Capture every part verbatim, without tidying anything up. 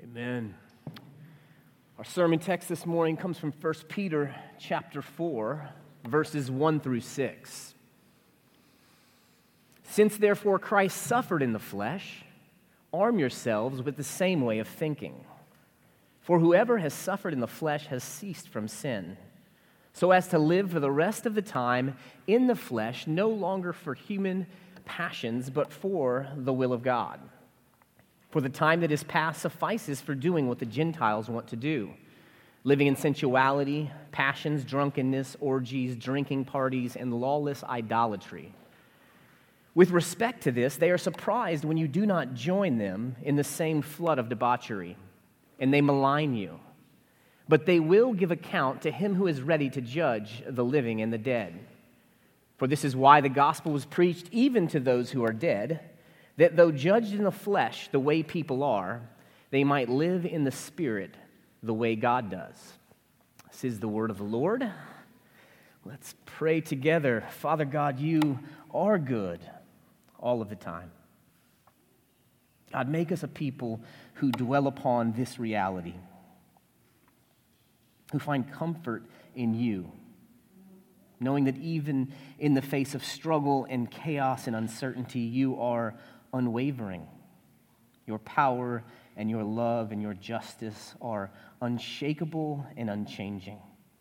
Amen. Our sermon text this morning comes from First Peter chapter four, verses one through six. Since therefore Christ suffered in the flesh, arm yourselves with the same way of thinking. For whoever has suffered in the flesh has ceased from sin, so as to live for the rest of the time in the flesh, no longer for human passions, but for the will of God. For the time that is past suffices for doing what the Gentiles want to do, living in sensuality, passions, drunkenness, orgies, drinking parties, and lawless idolatry. With respect to this, they are surprised when you do not join them in the same flood of debauchery, and they malign you. But they will give account to him who is ready to judge the living and the dead. For this is why the gospel was preached even to those who are dead, that though judged in the flesh the way people are, they might live in the spirit the way God does. This is the word of the Lord. Let's pray together. Father God, you are good all of the time. God, make us a people who dwell upon this reality, who find comfort in you, knowing that even in the face of struggle and chaos and uncertainty, you are unwavering. Your power and your love and your justice are unshakable and unchanging.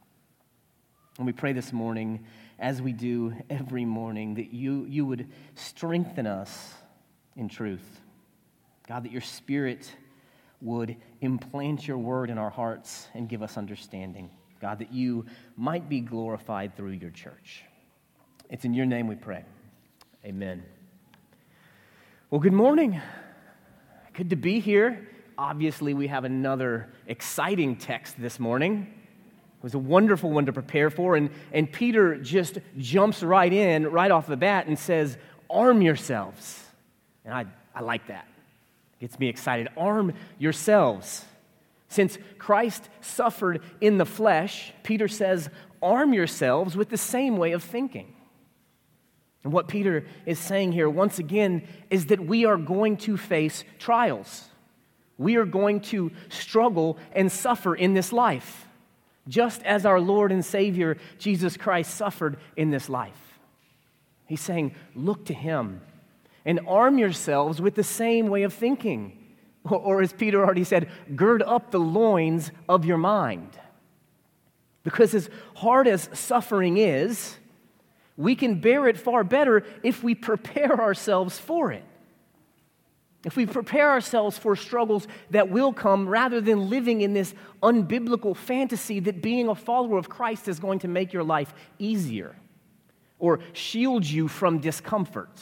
And we pray this morning, as we do every morning, that you, you would strengthen us in truth. God, that your Spirit would implant your word in our hearts and give us understanding. God, that you might be glorified through your church. It's in your name we pray. Amen. Well, good morning. Good to be here. Obviously, we have another exciting text this morning. It was a wonderful one to prepare for, and, and Peter just jumps right in, right off the bat, and says, arm yourselves. And I, I like that. It gets me excited. Arm yourselves. Since Christ suffered in the flesh, Peter says, arm yourselves with the same way of thinking. And what Peter is saying here, once again, is that we are going to face trials. We are going to struggle and suffer in this life, just as our Lord and Savior, Jesus Christ, suffered in this life. He's saying, look to Him and arm yourselves with the same way of thinking. Or, or as Peter already said, gird up the loins of your mind. Because as hard as suffering is, we can bear it far better if we prepare ourselves for it. If we prepare ourselves for struggles that will come rather than living in this unbiblical fantasy that being a follower of Christ is going to make your life easier or shield you from discomfort.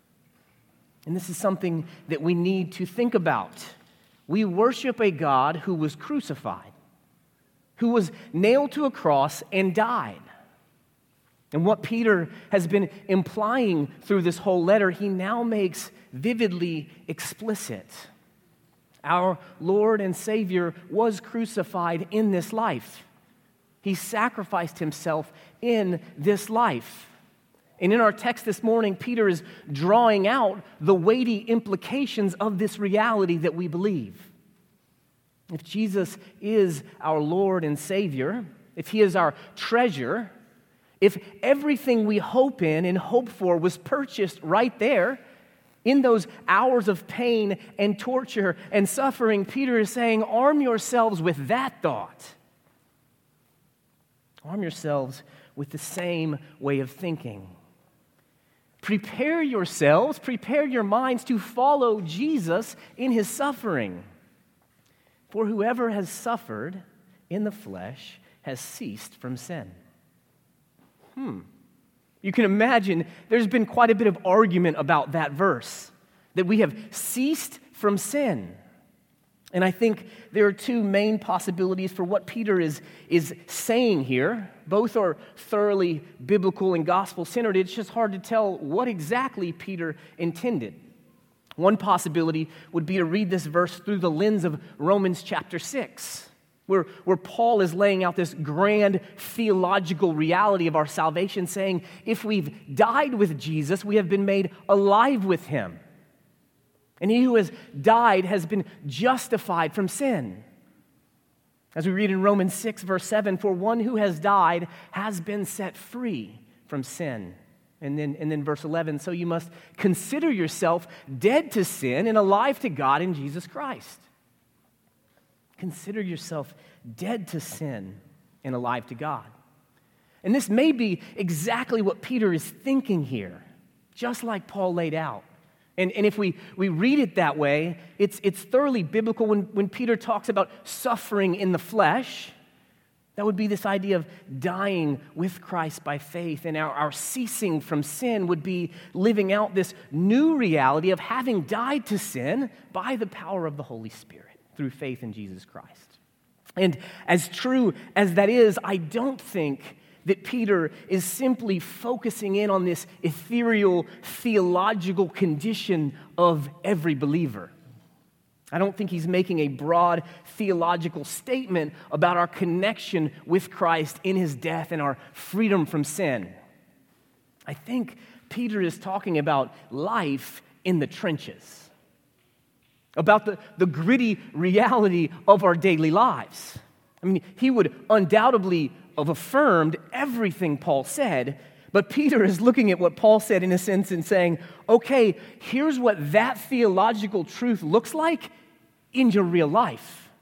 And this is something that we need to think about. We worship a God who was crucified, who was nailed to a cross and died. And what Peter has been implying through this whole letter, he now makes vividly explicit. Our Lord and Savior was crucified in this life. He sacrificed himself in this life. And in our text this morning, Peter is drawing out the weighty implications of this reality that we believe. If Jesus is our Lord and Savior, if he is our treasure, if everything we hope in and hope for was purchased right there, in those hours of pain and torture and suffering, Peter is saying, arm yourselves with that thought. Arm yourselves with the same way of thinking. Prepare yourselves, prepare your minds to follow Jesus in his suffering. For whoever has suffered in the flesh has ceased from sin. Hmm. You can imagine there's been quite a bit of argument about that verse, that we have ceased from sin. And I think there are two main possibilities for what Peter is, is saying here. Both are thoroughly biblical and gospel-centered. It's just hard to tell what exactly Peter intended. One possibility would be to read this verse through the lens of Romans chapter six. Where, where Paul is laying out this grand theological reality of our salvation, saying, if we've died with Jesus, we have been made alive with him. And he who has died has been justified from sin. As we read in Romans six, verse seven, for one who has died has been set free from sin. And then, and then verse eleven, so you must consider yourself dead to sin and alive to God in Jesus Christ. Consider yourself dead to sin and alive to God. And this may be exactly what Peter is thinking here, just like Paul laid out. And, and if we, we read it that way, it's, it's thoroughly biblical when, when Peter talks about suffering in the flesh. That would be this idea of dying with Christ by faith, and our, our ceasing from sin would be living out this new reality of having died to sin by the power of the Holy Spirit through faith in Jesus Christ. And as true as that is, I don't think that Peter is simply focusing in on this ethereal theological condition of every believer. I don't think he's making a broad theological statement about our connection with Christ in his death and our freedom from sin. I think Peter is talking about life in the trenches, about the, the gritty reality of our daily lives. I mean, he would undoubtedly have affirmed everything Paul said, but Peter is looking at what Paul said in a sense and saying, okay, here's what that theological truth looks like in your real life.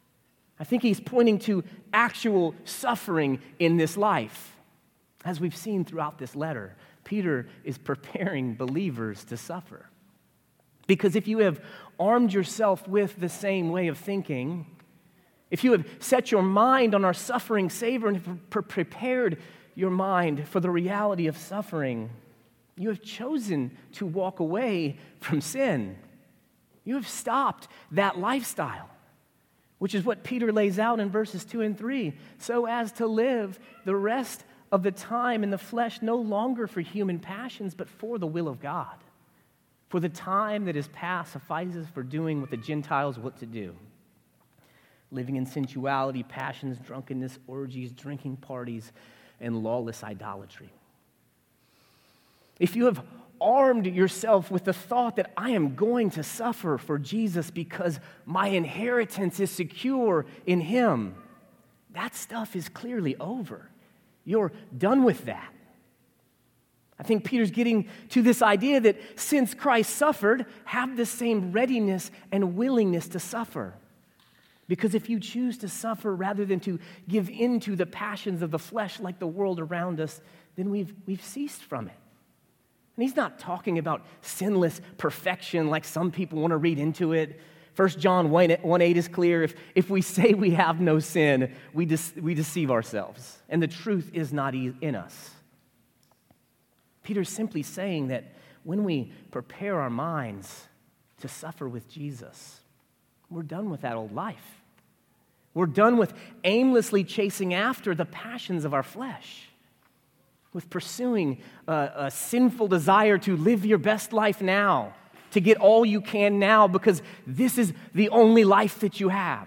I think he's pointing to actual suffering in this life. As we've seen throughout this letter, Peter is preparing believers to suffer. Because if you have armed yourself with the same way of thinking, if you have set your mind on our suffering Savior and have pre- prepared your mind for the reality of suffering, you have chosen to walk away from sin. You have stopped that lifestyle, which is what Peter lays out in verses two and three, so as to live the rest of the time in the flesh no longer for human passions, but for the will of God. For the time that is past suffices for doing what the Gentiles want to do. Living in sensuality, passions, drunkenness, orgies, drinking parties, and lawless idolatry. If you have armed yourself with the thought that I am going to suffer for Jesus because my inheritance is secure in him, that stuff is clearly over. You're done with that. I think Peter's getting to this idea that since Christ suffered, have the same readiness and willingness to suffer. Because if you choose to suffer rather than to give in to the passions of the flesh like the world around us, then we've, we've ceased from it. And he's not talking about sinless perfection like some people want to read into it. First John one eight is clear. If, if we say we have no sin, we, de- we deceive ourselves, and the truth is not in us. Peter's simply saying that when we prepare our minds to suffer with Jesus, we're done with that old life. We're done with aimlessly chasing after the passions of our flesh, with pursuing a, a sinful desire to live your best life now, to get all you can now because this is the only life that you have.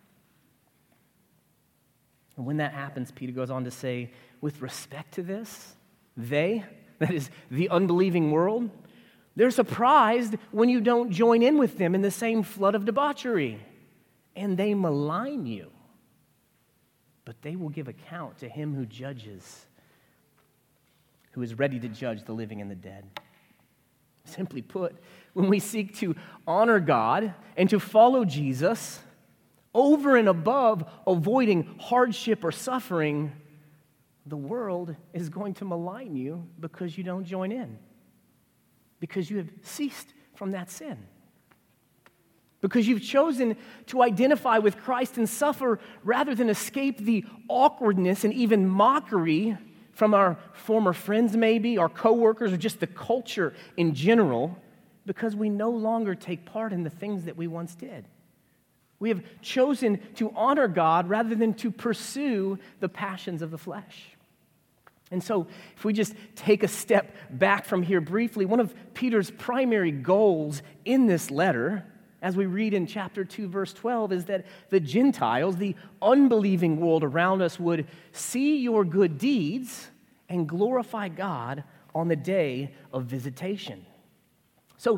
And when that happens, Peter goes on to say, with respect to this, they, that is the unbelieving world, they're surprised when you don't join in with them in the same flood of debauchery, and they malign you. But they will give account to him who judges, who is ready to judge the living and the dead. Simply put, when we seek to honor God and to follow Jesus, over and above avoiding hardship or suffering, the world is going to malign you because you don't join in. Because you have ceased from that sin. Because you've chosen to identify with Christ and suffer rather than escape the awkwardness and even mockery from our former friends maybe, our coworkers, or just the culture in general, because we no longer take part in the things that we once did. We have chosen to honor God rather than to pursue the passions of the flesh. And so, if we just take a step back from here briefly, one of Peter's primary goals in this letter, as we read in chapter two, verse twelve, is that the Gentiles, the unbelieving world around us, would see your good deeds and glorify God on the day of visitation. So,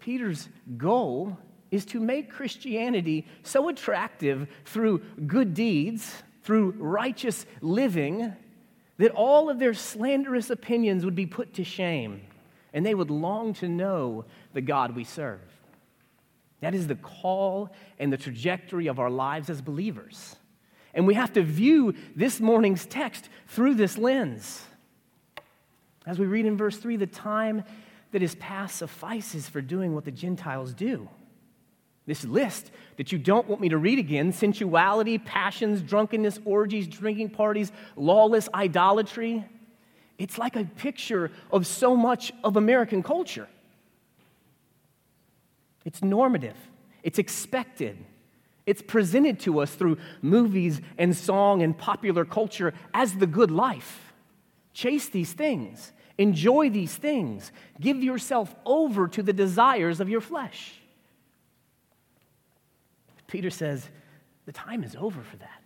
Peter's goal is to make Christianity so attractive through good deeds, through righteous living, that all of their slanderous opinions would be put to shame, and they would long to know the God we serve. That is the call and the trajectory of our lives as believers. And we have to view this morning's text through this lens. As we read in verse three, the time that is past suffices for doing what the Gentiles do. This list that you don't want me to read again, sensuality, passions, drunkenness, orgies, drinking parties, lawless idolatry, it's like a picture of so much of American culture. It's normative. It's expected. It's presented to us through movies and song and popular culture as the good life. Chase these things. Enjoy these things. Give yourself over to the desires of your flesh. Peter says, the time is over for that.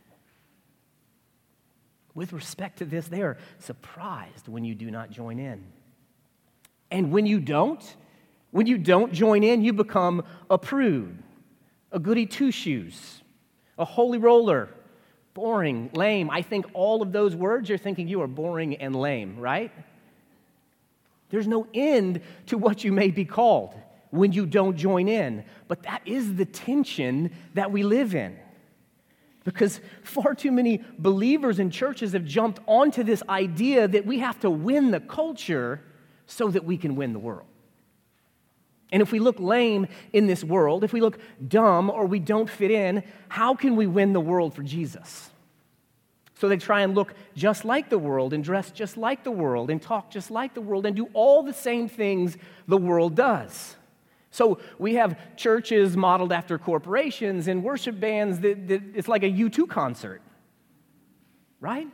With respect to this, they are surprised when you do not join in. And when you don't, when you don't join in, you become a prude, a goody two-shoes, a holy roller, boring, lame. I think all of those words, you're thinking you are boring and lame, right? There's no end to what you may be called when you don't join in. But that is the tension that we live in. Because far too many believers in churches have jumped onto this idea that we have to win the culture so that we can win the world. And if we look lame in this world, if we look dumb or we don't fit in, how can we win the world for Jesus? So they try and look just like the world and dress just like the world and talk just like the world and do all the same things the world does. So we have churches modeled after corporations and worship bands that, that it's like a U two concert, right?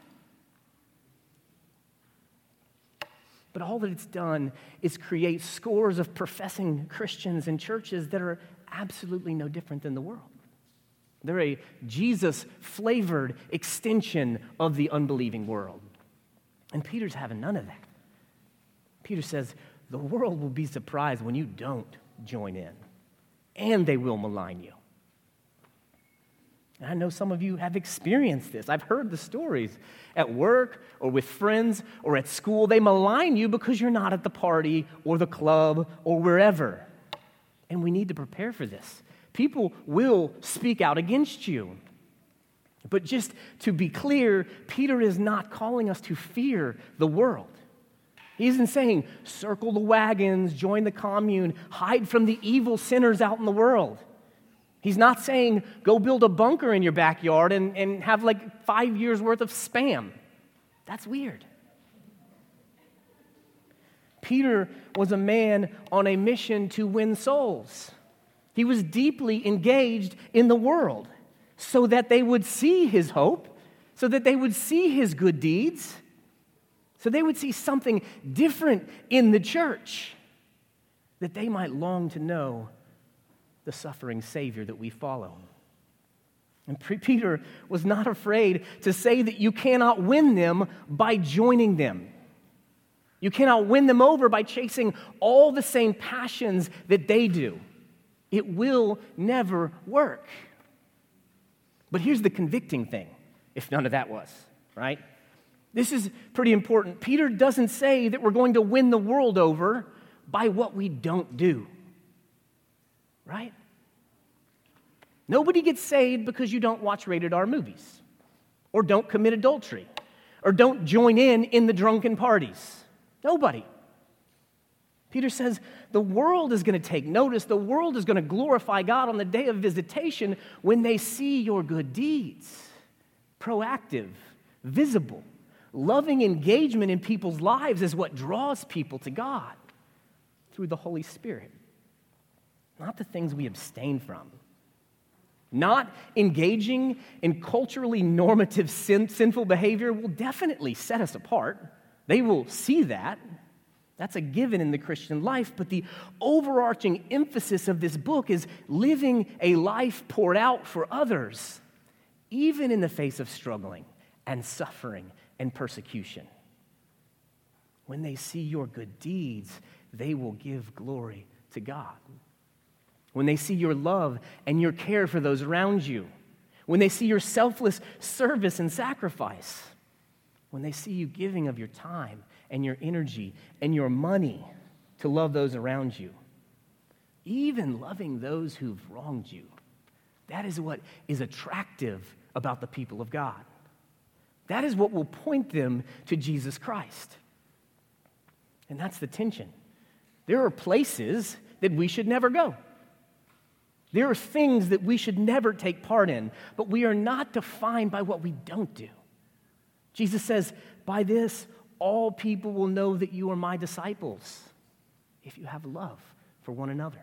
But all that it's done is create scores of professing Christians and churches that are absolutely no different than the world. They're a Jesus-flavored extension of the unbelieving world. And Peter's having none of that. Peter says, the world will be surprised when you don't join in, and they will malign you. And I know some of you have experienced this. I've heard the stories at work or with friends or at school. They malign you because you're not at the party or the club or wherever. And we need to prepare for this. People will speak out against you. But just to be clear, Peter is not calling us to fear the world. He isn't saying, circle the wagons, join the commune, hide from the evil sinners out in the world. He's not saying, go build a bunker in your backyard and, and have like five years worth of spam. That's weird. Peter was a man on a mission to win souls. He was deeply engaged in the world so that they would see his hope, so that they would see his good deeds, so they would see something different in the church, that they might long to know the suffering Savior that we follow. And Peter was not afraid to say that you cannot win them by joining them. You cannot win them over by chasing all the same passions that they do. It will never work. But here's the convicting thing, if none of that was, right? This is pretty important. Peter doesn't say that we're going to win the world over by what we don't do, right? Nobody gets saved because you don't watch rated R movies or don't commit adultery or don't join in in the drunken parties. Nobody. Peter says the world is going to take notice. The world is going to glorify God on the day of visitation when they see your good deeds. Proactive, visible, loving engagement in people's lives is what draws people to God through the Holy Spirit, not the things we abstain from. Not engaging in culturally normative sin, sinful behavior will definitely set us apart. They will see that. That's a given in the Christian life. But the overarching emphasis of this book is living a life poured out for others, even in the face of struggling and suffering and persecution. When they see your good deeds, they will give glory to God. when they see your love and your care for those around you, when they see your selfless service and sacrifice, when they see you giving of your time and your energy and your money to love those around you, even loving those who've wronged you. That is what is attractive about the people of God. That is what will point them to Jesus Christ. And that's the tension. There are places that we should never go. There are things that we should never take part in, but we are not defined by what we don't do. Jesus says, by this, all people will know that you are my disciples, if you have love for one another.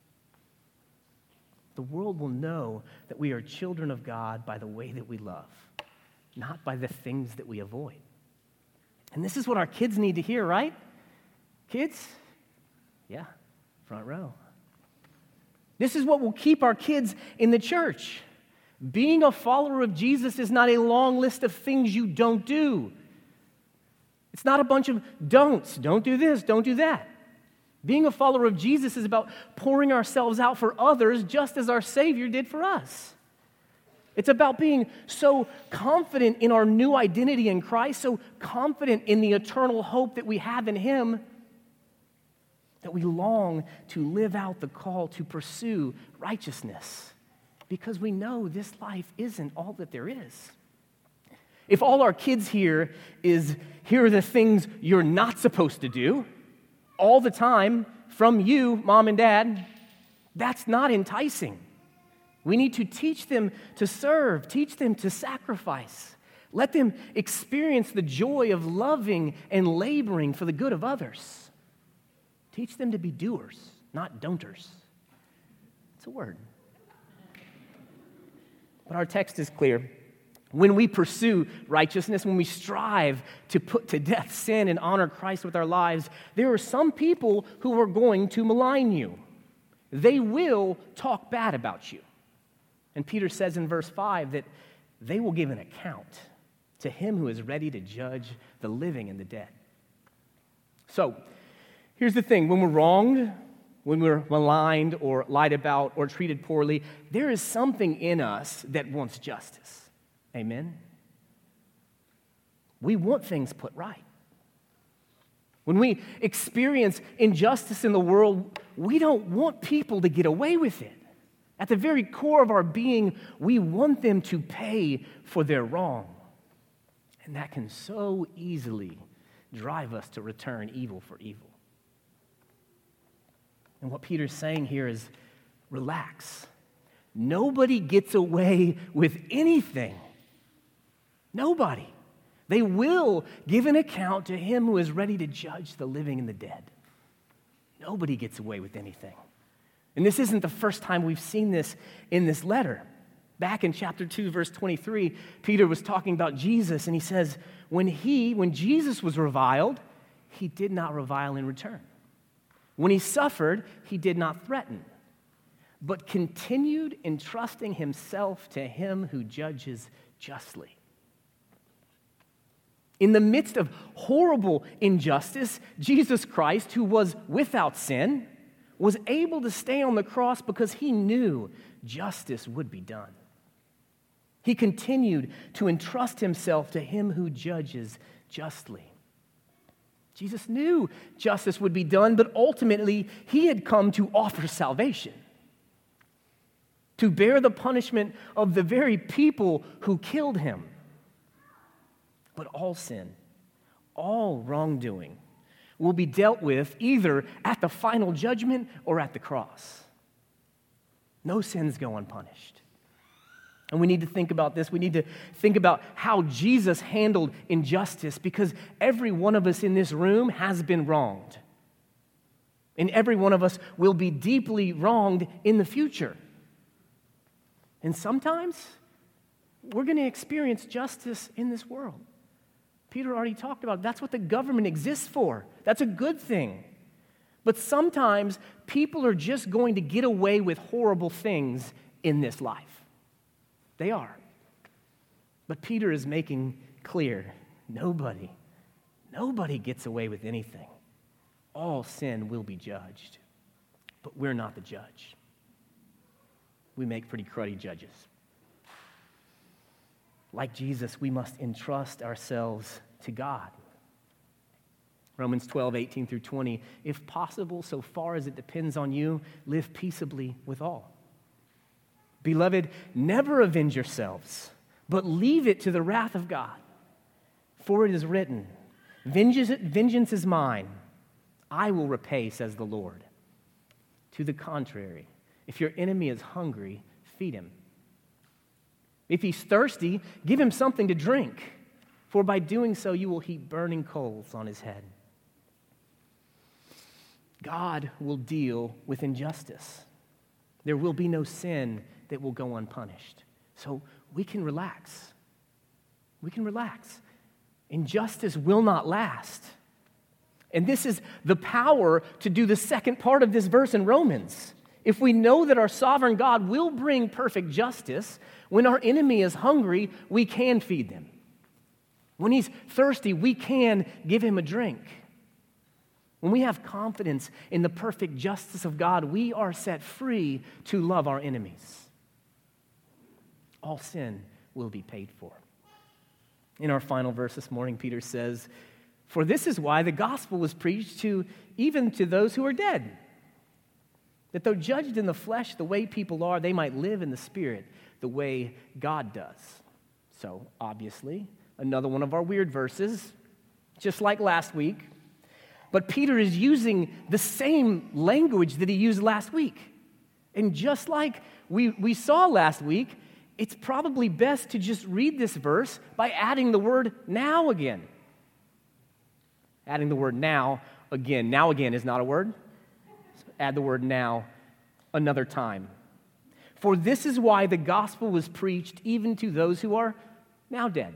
The world will know that we are children of God by the way that we love, not by the things that we avoid. And this is what our kids need to hear, right? Kids? Yeah, front row. This is what will keep our kids in the church. Being a follower of Jesus is not a long list of things you don't do. It's not a bunch of don'ts. Don't do this, don't do that. Being a follower of Jesus is about pouring ourselves out for others just as our Savior did for us. It's about being so confident in our new identity in Christ, so confident in the eternal hope that we have in Him, that we long to live out the call to pursue righteousness, because we know this life isn't all that there is. If all our kids hear is, here are the things you're not supposed to do, all the time from you, mom and dad, that's not enticing. We need to teach them to serve, teach them to sacrifice. Let them experience the joy of loving and laboring for the good of others. Teach them to be doers, not don'ters. It's a word. But our text is clear. When we pursue righteousness, when we strive to put to death sin and honor Christ with our lives, there are some people who are going to malign you. They will talk bad about you. And Peter says in verse five that they will give an account to Him who is ready to judge the living and the dead. So, here's the thing. When we're wronged, when we're maligned or lied about or treated poorly, there is something in us that wants justice. Amen? We want things put right. When we experience injustice in the world, we don't want people to get away with it. At the very core of our being, we want them to pay for their wrong. And that can so easily drive us to return evil for evil. And what Peter's saying here is, relax. Nobody gets away with anything. Nobody. They will give an account to Him who is ready to judge the living and the dead. Nobody gets away with anything. And this isn't the first time we've seen this in this letter. Back in chapter two, verse twenty-three, Peter was talking about Jesus, and he says, when he, when Jesus was reviled, He did not revile in return. When He suffered, He did not threaten, but continued entrusting Himself to Him who judges justly. In the midst of horrible injustice, Jesus Christ, who was without sin, was able to stay on the cross because He knew justice would be done. He continued to entrust Himself to Him who judges justly. Jesus knew justice would be done, but ultimately He had come to offer salvation, to bear the punishment of the very people who killed Him. But all sin, all wrongdoing will be dealt with either at the final judgment or at the cross. No sins go unpunished. And we need to think about this. We need to think about how Jesus handled injustice, because every one of us in this room has been wronged. And every one of us will be deeply wronged in the future. And sometimes we're going to experience justice in this world. Peter already talked about it. That's what the government exists for. That's a good thing. But sometimes people are just going to get away with horrible things in this life. They are. But Peter is making clear, nobody, nobody gets away with anything. All sin will be judged. But we're not the judge. we make pretty cruddy judges. Like Jesus, we must entrust ourselves to God. Romans twelve, eighteen through twenty, if possible, so far as it depends on you, live peaceably with all. Beloved, never avenge yourselves, but leave it to the wrath of God. For it is written, vengeance, vengeance is mine, I will repay, says the Lord. To the contrary, if your enemy is hungry, feed him. If he's thirsty, give him something to drink, for by doing so you will heap burning coals on his head. God will deal with injustice. There will be no sin that will go unpunished. So we can relax. We can relax. Injustice will not last. And this is the power to do the second part of this verse in Romans. If we know that our sovereign God will bring perfect justice, when our enemy is hungry, we can feed them. When he's thirsty, we can give him a drink. When we have confidence in the perfect justice of God, we are set free to love our enemies. All sin will be paid for. In our final verse this morning, Peter says, for this is why the gospel was preached to even to those who are dead, that though judged in the flesh the way people are, they might live in the spirit the way God does. So, obviously, another one of our weird verses, just like last week. But Peter is using the same language that he used last week. And just like we, we saw last week, it's probably best to just read this verse by adding the word now again. Adding the word now again. Now again is not a word. So add the word now another time. For this is why the gospel was preached even to those who are now dead.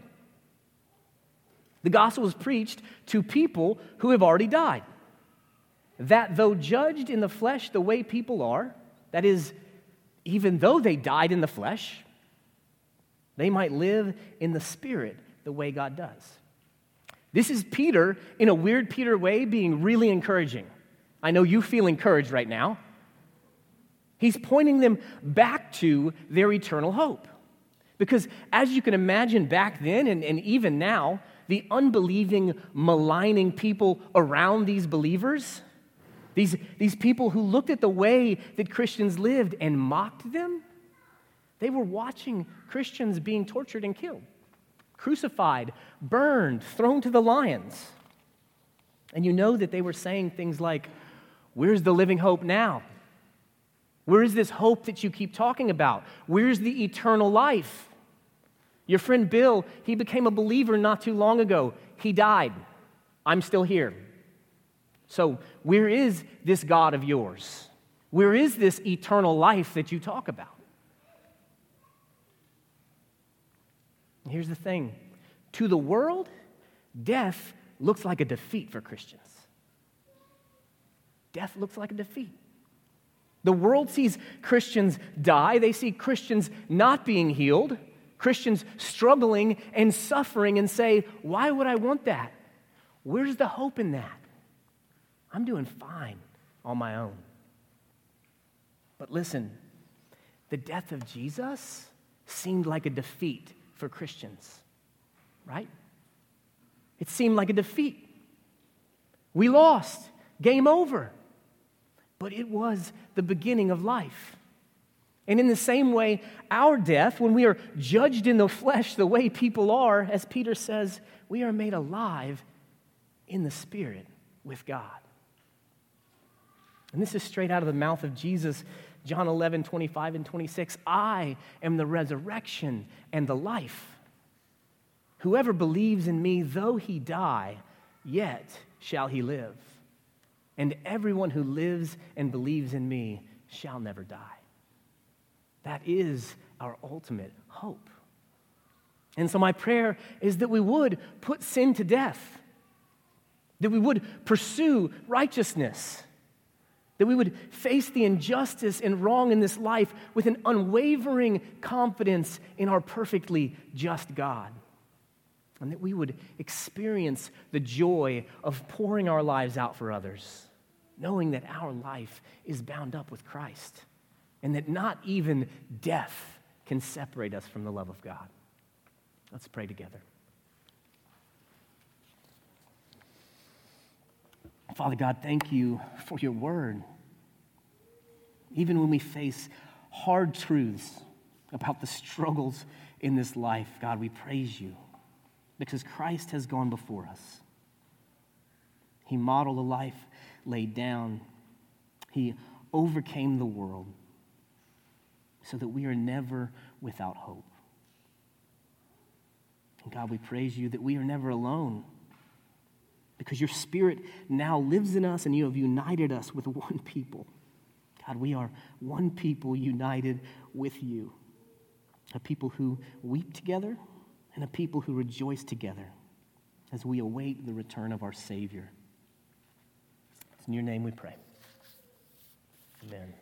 The gospel was preached to people who have already died. That though judged in the flesh the way people are, that is, even though they died in the flesh, they might live in the spirit the way God does. This is Peter, in a weird Peter way, being really encouraging. I know you feel encouraged right now. He's pointing them back to their eternal hope. Because as you can imagine back then and, and even now, the unbelieving, maligning people around these believers, these, these people who looked at the way that Christians lived and mocked them, they were watching Christians being tortured and killed, crucified, burned, thrown to the lions. And you know that they were saying things like, where's the living hope now? Where is this hope that you keep talking about? Where's the eternal life? Your friend Bill, he became a believer not too long ago. He died. I'm still here. So where is this God of yours? Where is this eternal life that you talk about? Here's the thing. To the world, death looks like a defeat for Christians. Death looks like a defeat. The world sees Christians die. They see Christians not being healed, Christians struggling and suffering, and say, why would I want that? Where's the hope in that? I'm doing fine on my own. But listen, the death of Jesus seemed like a defeat for Christians, right? It seemed like a defeat. We lost. Game over. But it was the beginning of life. And in the same way, our death, when we are judged in the flesh the way people are, as Peter says, we are made alive in the Spirit with God. And this is straight out of the mouth of Jesus, John eleven, twenty-five and twenty-six. I am the resurrection and the life. Whoever believes in me, though he die, yet shall he live. And everyone who lives and believes in me shall never die. That is our ultimate hope. And so my prayer is that we would put sin to death, that we would pursue righteousness, that we would face the injustice and wrong in this life with an unwavering confidence in our perfectly just God, and that we would experience the joy of pouring our lives out for others, knowing that our life is bound up with Christ. and that not even death can separate us from the love of God. Let's pray together. Father God, thank you for your word. Even when we face hard truths about the struggles in this life, God, we praise you because Christ has gone before us. He modeled a life laid down. He overcame the world so that we are never without hope. And God, we praise you that we are never alone because your Spirit now lives in us and you have united us with one people. God, we are one people united with you, a people who weep together and a people who rejoice together as we await the return of our Savior. It's in your name we pray. Amen.